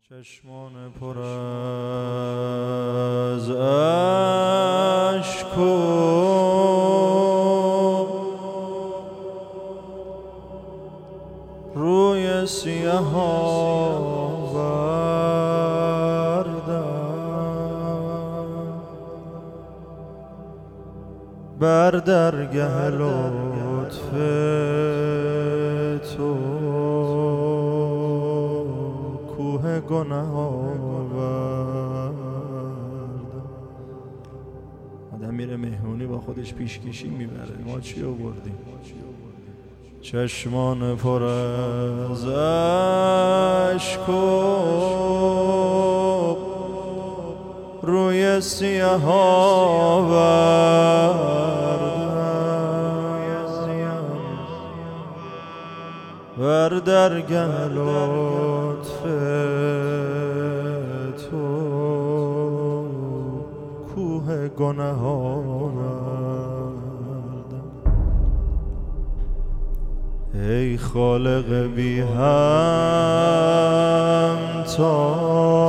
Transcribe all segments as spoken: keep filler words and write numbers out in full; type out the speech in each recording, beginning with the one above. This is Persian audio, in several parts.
چشمان پر از اشک و روی سیاه آوردم بر درگه لطف تو کوه گناه آوردم. آدم میره مهمونی با خودش پیشکشی میبره، ما چی آوردیم؟ چشمان پر از اشک و روی سیاه آوردم بر درگه لطف تو کوه گناه آوردم. ای خالق بی همتا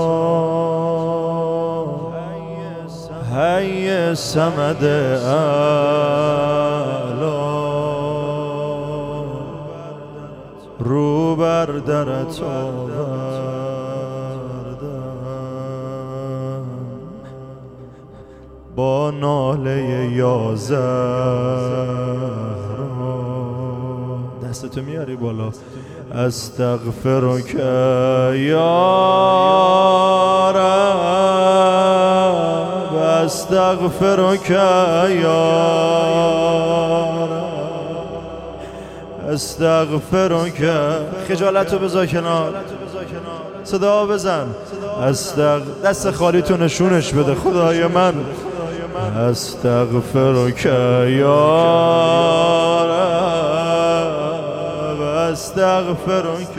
حی صمد اعلی رو بر درت آوردم با ناله یا زهرا. دستتو میاری بالا. استغفرک یا رب استغفرک یا رب استغفرک. خجالتو بذار کنار، صدا بزن. استغ... دست خالی تو نشونش بده. خدای من استغفرک یا رب استغفرک.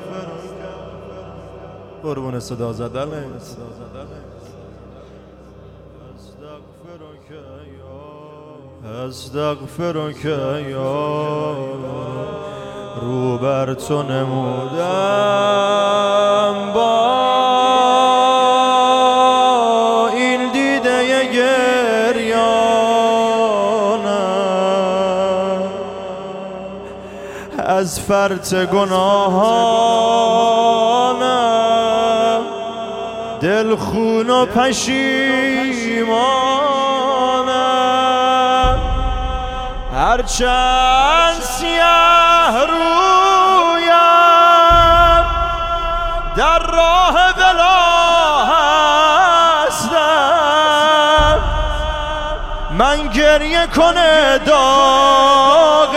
قربون صدا زدن. استغفرک یا رو بر تو نمودم با این دیده گریانم از فرط گناهانم دل خون و پشیمانم هرچند سیه رویم در راه بلا هستم من گریه کنه داغ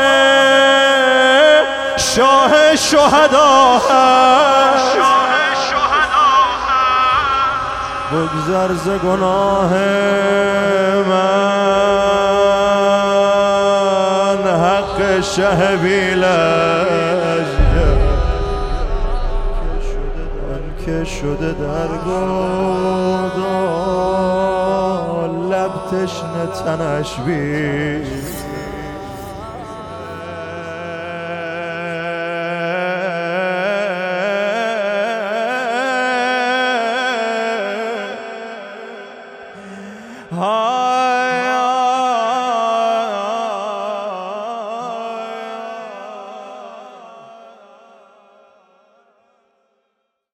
شاه شهدا هست. بگذر ز گناه من حق شه بی‌لجن که شده در گودال لب تشنه تنش بی